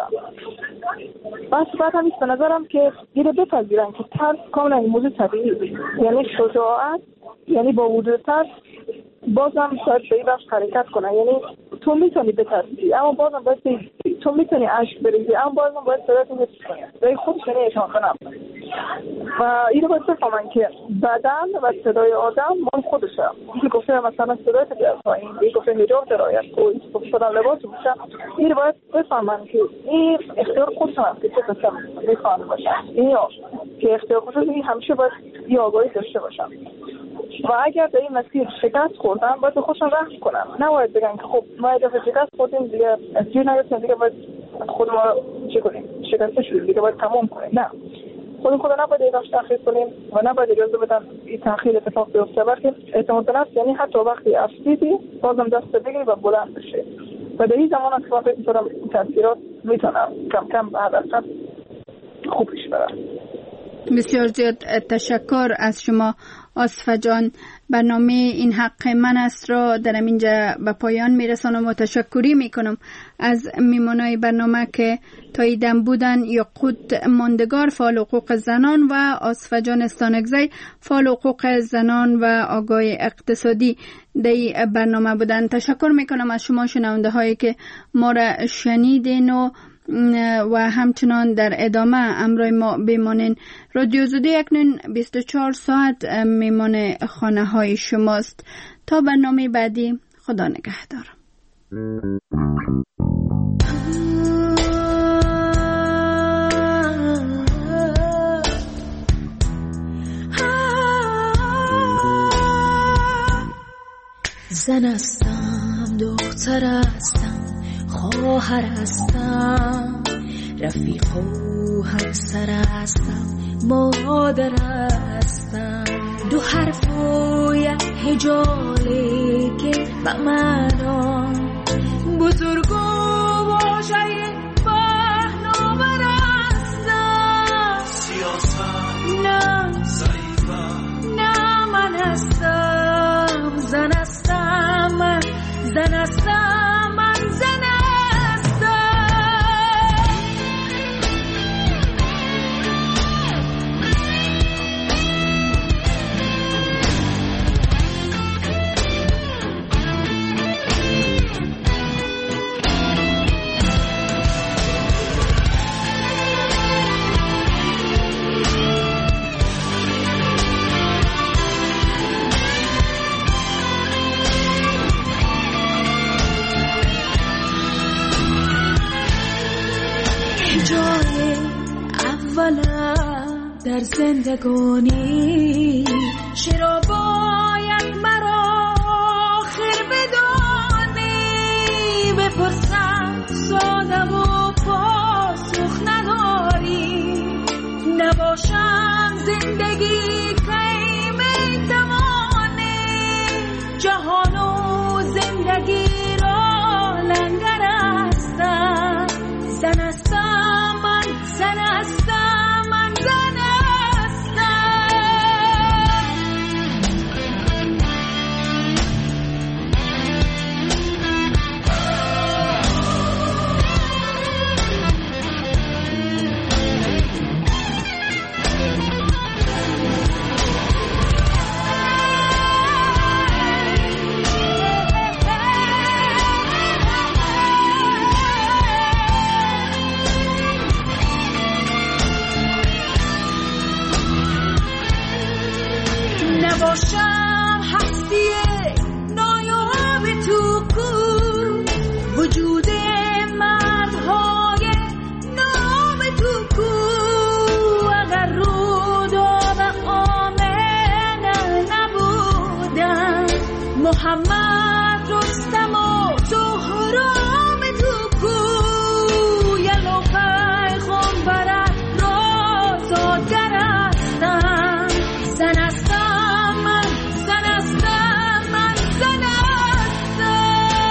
بس بعد هم به نظرم که دیگه بپذیرن که ترس کاملا این موضوع طبیعی، یعنی شجاعت، یعنی با وجود ترس بازم شاید به این بخش حرکت کنن. یعنی تو میتونی بترسی اما بازم باید بریزی، تو میتونی عشق بریزی اما بازم باید صدایتو حفظ کنی. برای خودش یعنی اعتماد کنم و اینو باید بفهمن که بدن و صدای آدم مال خودشه. یکی گفته مثلا صدایت بیار پایین، یکی گفته حجاب درایت کن، یکی گفته لباس بوشن. اینو باید بفهمن که این اختیار خودشون هست که چه قسم میخوان باشن. این که اختیار خودشون این همیشه باید یه آگاهی داشته باشن و اگر در این مسیر شکست خوردن باید به خودشون رحم کنن. نباید بگن که خب ما یه دفعه شکست خوردیم دیگه از جیر نگرفتیم دیگه باید خود ما چی کنیم، شکسته شدیم دیگه باید تمام کنیم. نه، خود نباید ایداش تأخیر کنیم و نباید اجازه بدن این تأخیر اتفاق بیفته. بلکه اعتماد به نفس یعنی حتی وقتی افسیدی بازم دست بگیری و بلند بشی و در این زمان از فکر می‌کنم تاثیرات میتونم کم کم به هدف خوب پیش برن. بسیار زیاد تشکر از شما آصفه جان. برنامه این حق من است را در اینجا به پایان میرسانم و تشکری میکنم از میمانای برنامه که تاییدم بودن یاقوت ماندگار فعال حقوق زنان و آصفه جان استانکزی فعال حقوق زنان و آگاه اقتصادی در برنامه بودن. تشکر میکنم از شما شنونده هایی که ما را شنیدین و همچنان در ادامه امروز ما بمانین. رادیو زوده اکنون 24 ساعت میمان خانه های شماست. تا برنامه بعدی، خدا نگهدار. زن هستم، دختر هستم، خواهر هستم، رفیق و همسر هستم، مادر هستم. دو حرف و یک هجاله که به معنا بزرگ و واژه پهناور هستم. سیاست نه ضعیفم، نه من هستم، زن هستم، من زن هستم، من زن هستم. جای اولم در زندگانی، چرا باید مرا آخر بدانی؟ بپرسم ساده و پاسخ نداری، نباشم زندگی کی میتوانی؟ جهان و زندگی را لنگر هستم. زن هستم، من زن هستم، من زن هستم. نباشم هستی نایاب تو کو، وجود مردهای نام تو کو. اگر روداب آمن نبودن، محمد رستم و سهراب تو کو. یلو پیغمبرت را زادگر هستم. زن هستم، من زن هستم، من زن هستم.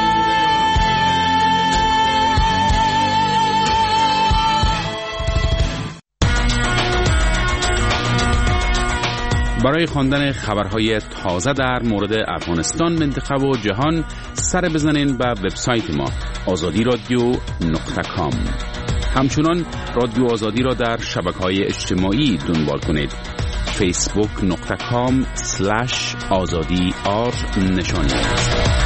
برای خواندن خبرهای تازه در مورد افغانستان، منطقه و جهان سر بزنین به وبسایت ما azadi.radio.com. همچنان رادیو آزادی را در شبکه‌های اجتماعی دنبال کنید. facebook.com/azadi_r نشانی است.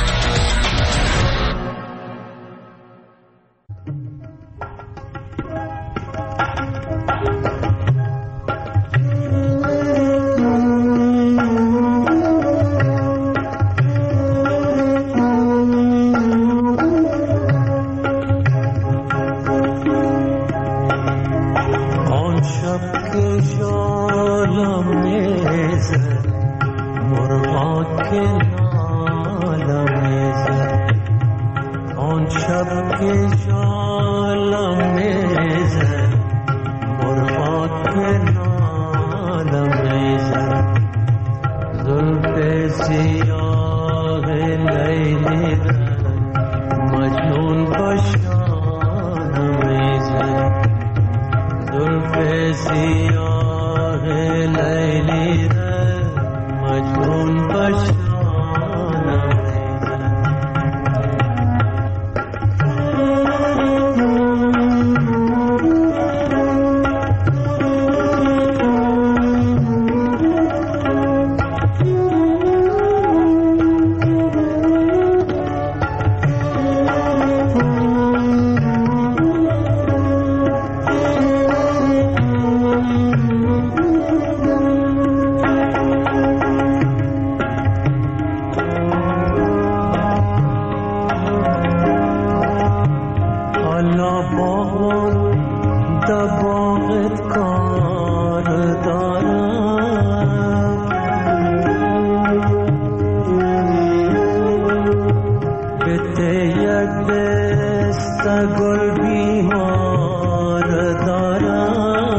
گل بیمار دارم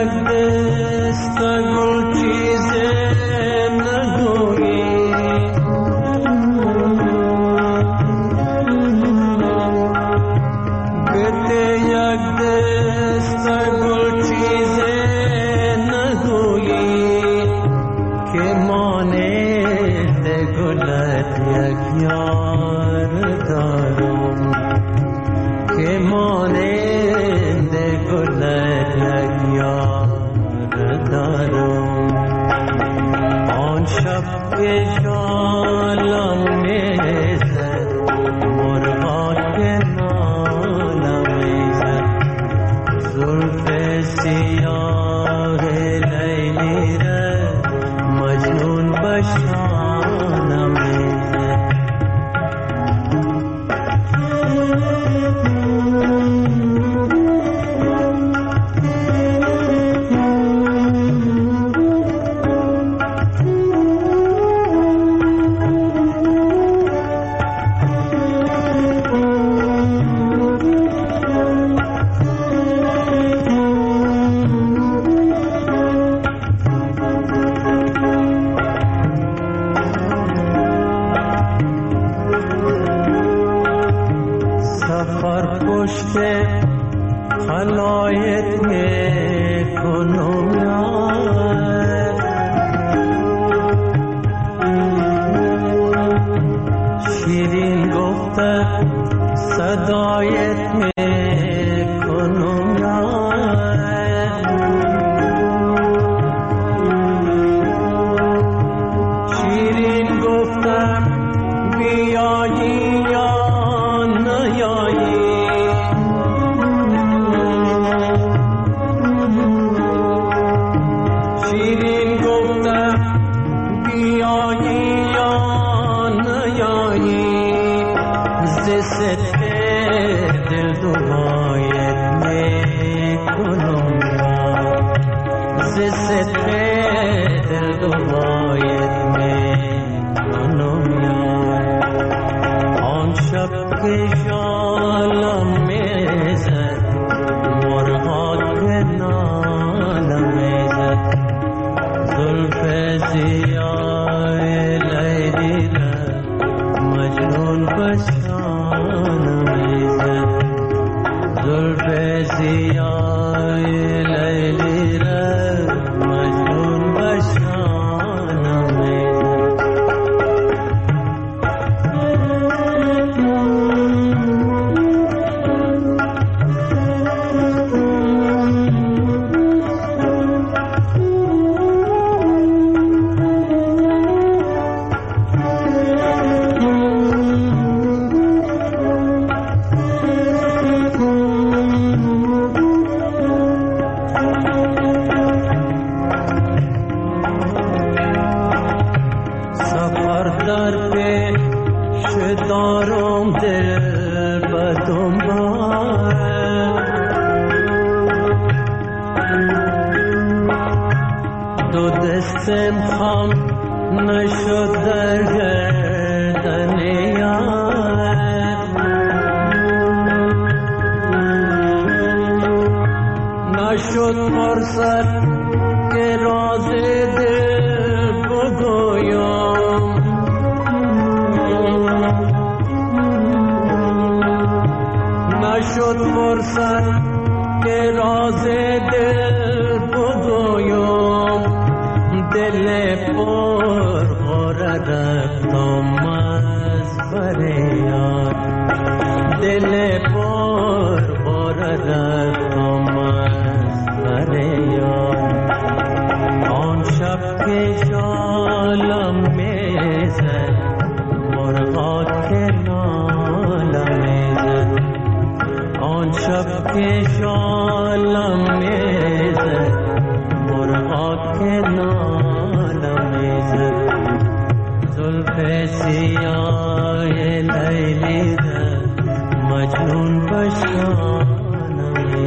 मजनून पशान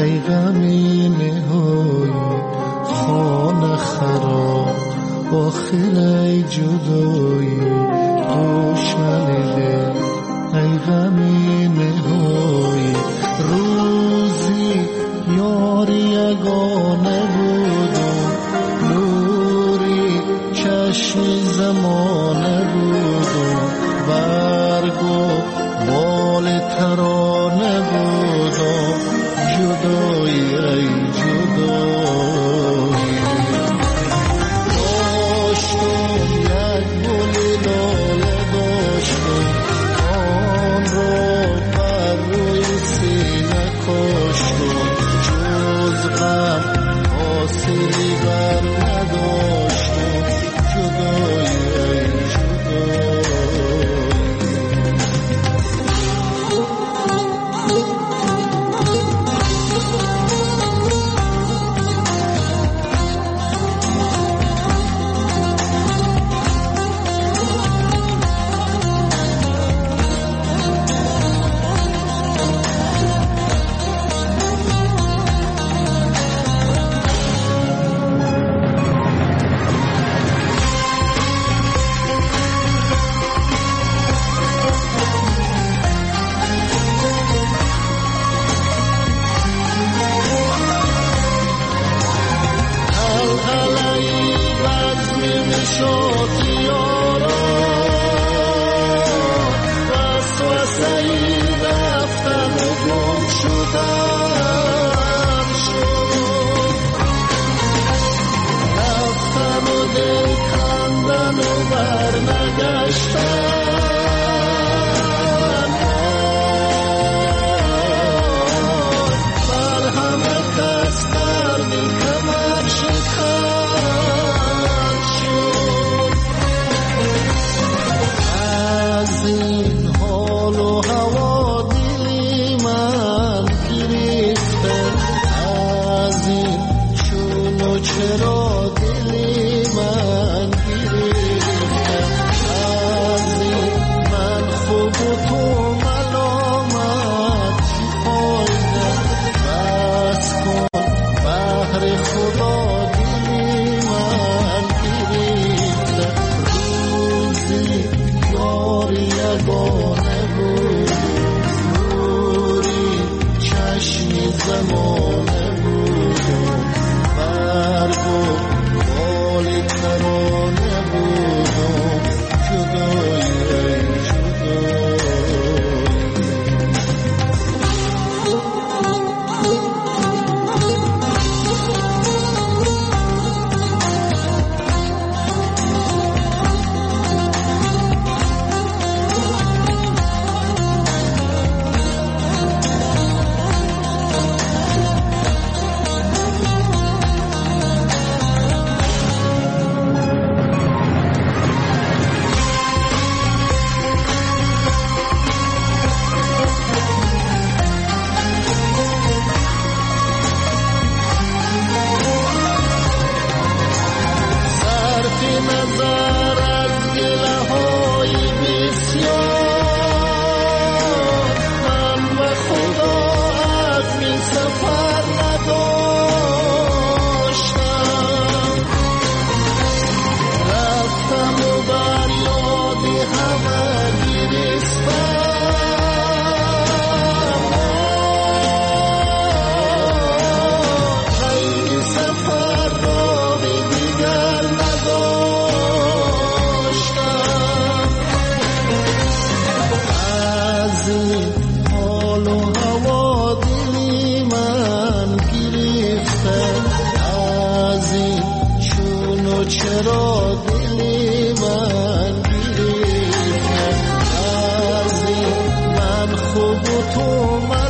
ای غمی نهایی خانه خراب آخر ای جدایی دشمن دل ای غمی نهایی روزی یاری یگانه بودم نوری چشم زمانه بودم برگو بال ترانه بودم جدایی ای جدایی داشتم یک گل لاله داشتم آن را بر روی سینه کاشتم جز غم حاصلی بر نداشتم جدایی ای جدایی خوب و تو